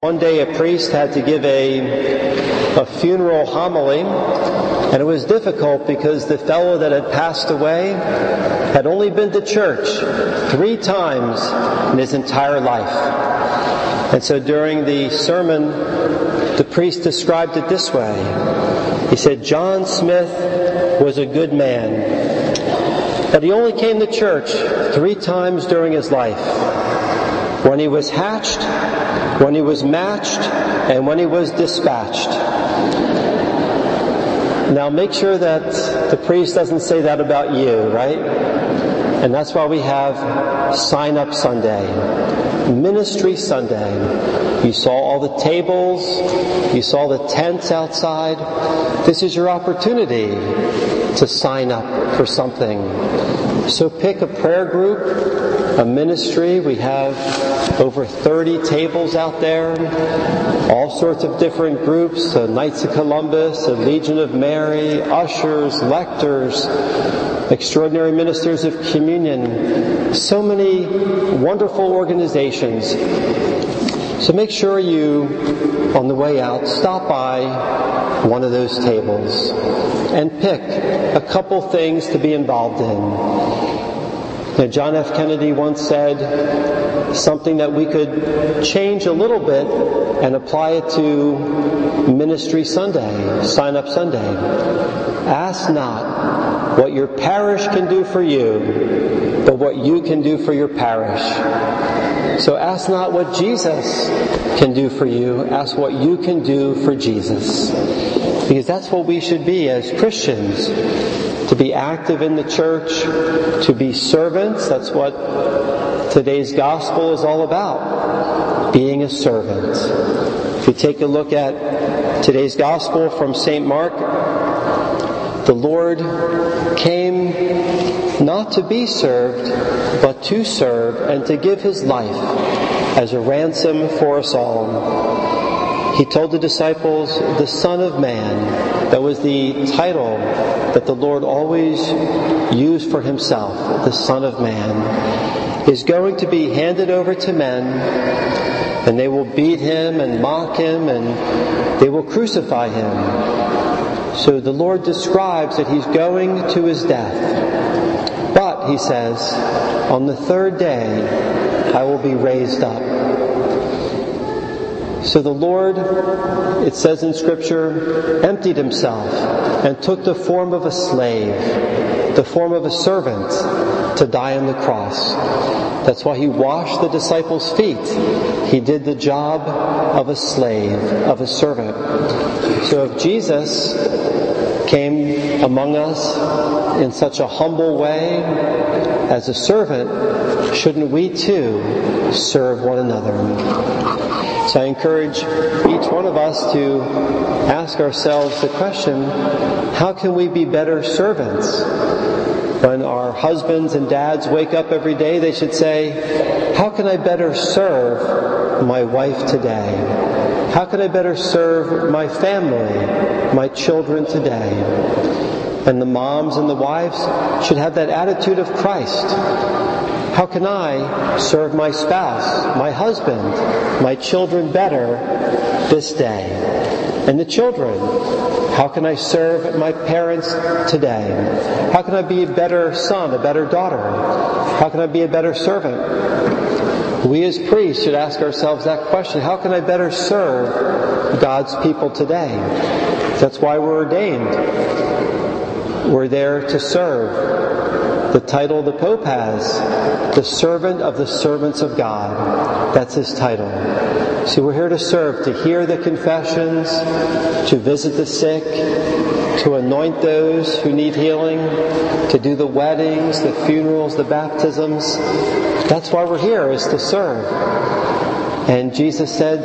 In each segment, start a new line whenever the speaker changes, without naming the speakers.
One day a priest had to give a funeral homily, and it was difficult because the fellow that had passed away had only been to church 3 times in his entire life. And so during the sermon, the priest described it this way. He said, John Smith was a good man, but he only came to church 3 times during his life. When he was hatched, when he was matched, and when he was dispatched. Now make sure that the priest doesn't say that about you, right? And that's why we have Sign Up Sunday, Ministry Sunday. You saw all the tables, you saw the tents outside. This is your opportunity to sign up for something. So pick a prayer group, a ministry. We have over 30 tables out there, all sorts of different groups, Knights of Columbus, the Legion of Mary, ushers, lectors, extraordinary ministers of communion, so many wonderful organizations. So make sure you, on the way out, stop by one of those tables and pick a couple things to be involved in. John F. Kennedy once said something that we could change a little bit and apply it to Ministry Sunday, Sign Up Sunday. Ask not what your parish can do for you, but what you can do for your parish. So ask not what Jesus can do for you, ask what you can do for Jesus. Because that's what we should be as Christians. To be active in the church, to be servants. That's what today's gospel is all about. Being a servant. If you take a look at today's gospel from St. Mark, the Lord came not to be served, but to serve and to give His life as a ransom for us all. He told the disciples, the Son of Man. That was the title that the Lord always used for Himself, the Son of Man, is going to be handed over to men, and they will beat Him and mock Him, and they will crucify Him. So the Lord describes that He's going to His death. But, He says, on the 3rd day, I will be raised up. So the Lord, it says in Scripture, emptied Himself and took the form of a slave, the form of a servant, to die on the cross. That's why He washed the disciples' feet. He did the job of a slave, of a servant. So if Jesus came among us in such a humble way as a servant, shouldn't we too serve one another? So I encourage each one of us to ask ourselves the question, how can we be better servants? When our husbands and dads wake up every day, they should say, how can I better serve my wife today? How can I better serve my family, my children today? And the moms and the wives should have that attitude of Christ. How can I serve my spouse, my husband, my children better this day? And the children, how can I serve my parents today? How can I be a better son, a better daughter? How can I be a better servant? We as priests should ask ourselves that question. How can I better serve God's people today? That's why we're ordained. We're there to serve. The title the Pope has, the servant of the servants of God. That's his title. So we're here to serve, to hear the confessions, to visit the sick, to anoint those who need healing, to do the weddings, the funerals, the baptisms. That's why we're here, is to serve. And Jesus said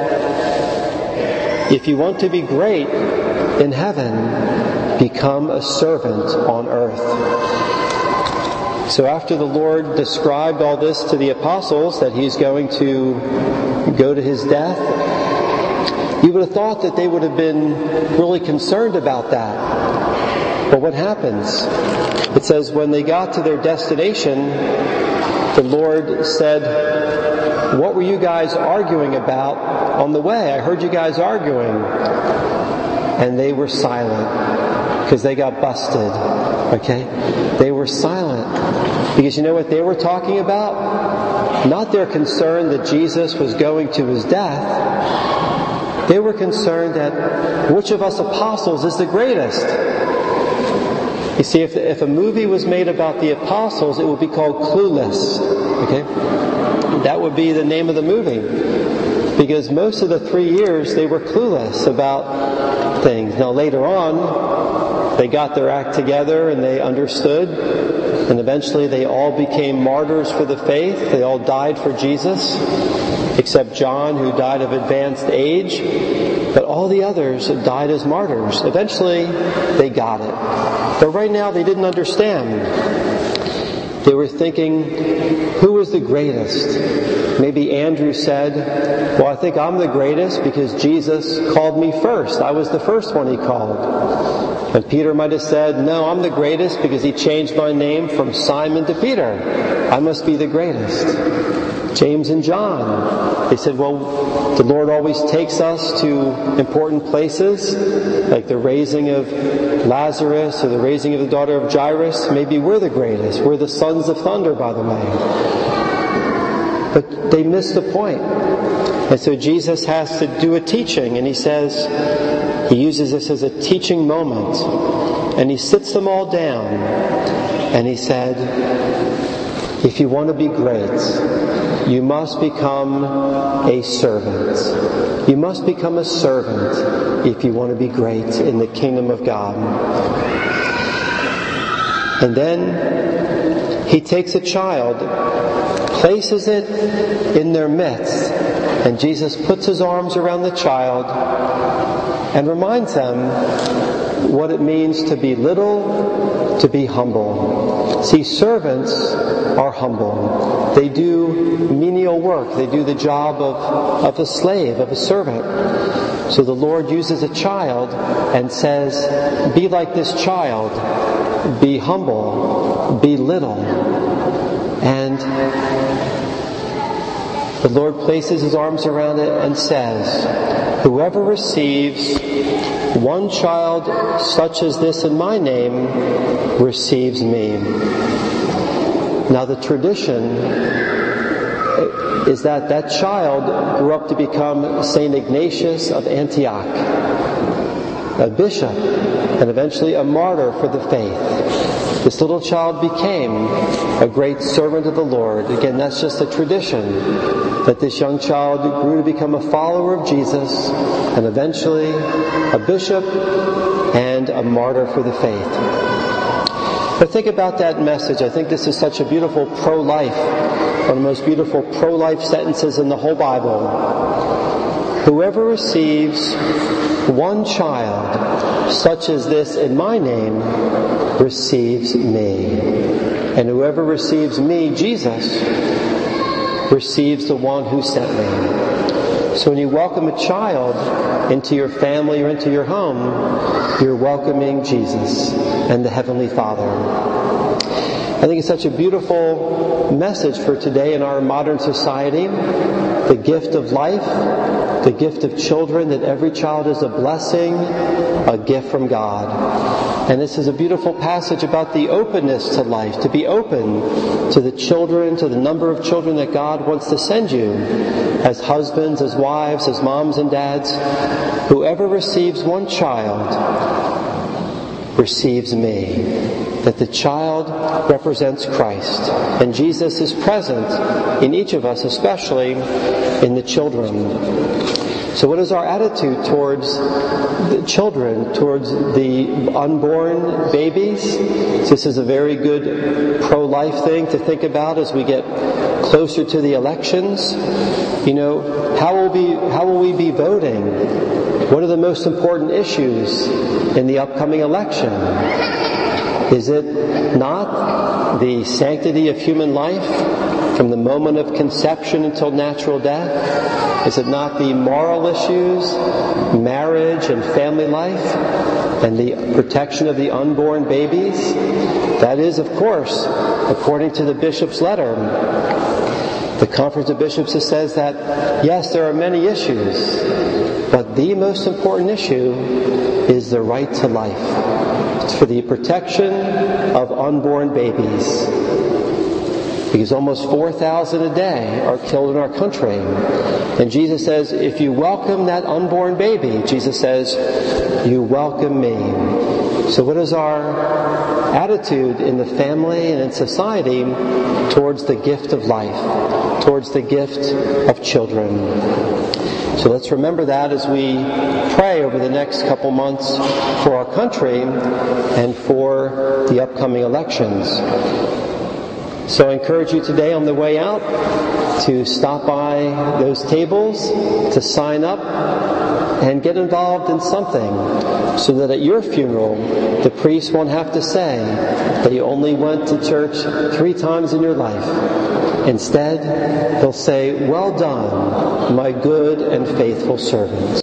that if you want to be great in heaven, become a servant on earth. So after the Lord described all this to the apostles, that He's going to go to His death, you would have thought that they would have been really concerned about that. But what happens? It says when they got to their destination, the Lord said, what were you guys arguing about on the way? I heard you guys arguing. And they were silent because they got busted. Okay? They were silent because you know what they were talking about? Not their concern that Jesus was going to his death. They were concerned that which of us apostles is the greatest. You see, if a movie was made about the apostles, it would be called Clueless. Okay? That would be the name of the movie. Because most of the 3 years, they were clueless about things. Now later on, they got their act together and they understood. And eventually they all became martyrs for the faith. They all died for Jesus. Except John, who died of advanced age. But all the others died as martyrs. Eventually, they got it. But right now, they didn't understand. They were thinking, who is the greatest? Maybe Andrew said, well, I think I'm the greatest because Jesus called me first. I was the first one he called. And Peter might have said, no, I'm the greatest because he changed my name from Simon to Peter. I must be the greatest. James and John, they said, well, the Lord always takes us to important places, like the raising of Lazarus or the raising of the daughter of Jairus. Maybe we're the greatest. We're the sons of thunder, by the way. But they missed the point. And so Jesus has to do a teaching, and he says, he uses this as a teaching moment. And he sits them all down, and he said, if you want to be great, you must become a servant. You must become a servant if you want to be great in the kingdom of God. And then he takes a child, places it in their midst, and Jesus puts his arms around the child and reminds them what it means to be little, to be humble. See, servants are humble. They do menial work. They do the job of a slave, of a servant. So the Lord uses a child and says, be like this child. Be humble. Be little. And the Lord places his arms around it and says, whoever receives one child such as this in my name receives me. Now the tradition is that child grew up to become St. Ignatius of Antioch, a bishop, and eventually a martyr for the faith. This little child became a great servant of the Lord. Again, that's just a tradition, that this young child grew to become a follower of Jesus, and eventually a bishop and a martyr for the faith. But think about that message. I think this is such a beautiful pro-life, one of the most beautiful pro-life sentences in the whole Bible. Whoever receives one child such as this in my name receives me. And whoever receives me, Jesus, receives the one who sent me. So when you welcome a child into your family or into your home, you're welcoming Jesus and the Heavenly Father. I think it's such a beautiful message for today in our modern society. The gift of life, the gift of children, that every child is a blessing, a gift from God. And this is a beautiful passage about the openness to life, to be open to the children, to the number of children that God wants to send you, as husbands, as wives, as moms and dads. Whoever receives one child receives me. That the child represents Christ. And Jesus is present in each of us, especially in the children. So what is our attitude towards the children, towards the unborn babies? This is a very good pro-life thing to think about as we get closer to the elections. You know, how will we be voting? What are the most important issues in the upcoming election? Is it not the sanctity of human life from the moment of conception until natural death? Is it not the moral issues, marriage and family life, and the protection of the unborn babies? That is, of course, according to the bishop's letter, The Conference of Bishops says that, yes, there are many issues, but the most important issue is the right to life. It's for the protection of unborn babies. Because almost 4,000 a day are killed in our country. And Jesus says, if you welcome that unborn baby, Jesus says, you welcome me. So what is our attitude in the family and in society towards the gift of life, towards the gift of children? So let's remember that as we pray over the next couple months for our country and for the upcoming elections. So I encourage you today on the way out to stop by those tables, to sign up, and get involved in something so that at your funeral, the priest won't have to say that you only went to church 3 times in your life. Instead, he'll say, well done, my good and faithful servant.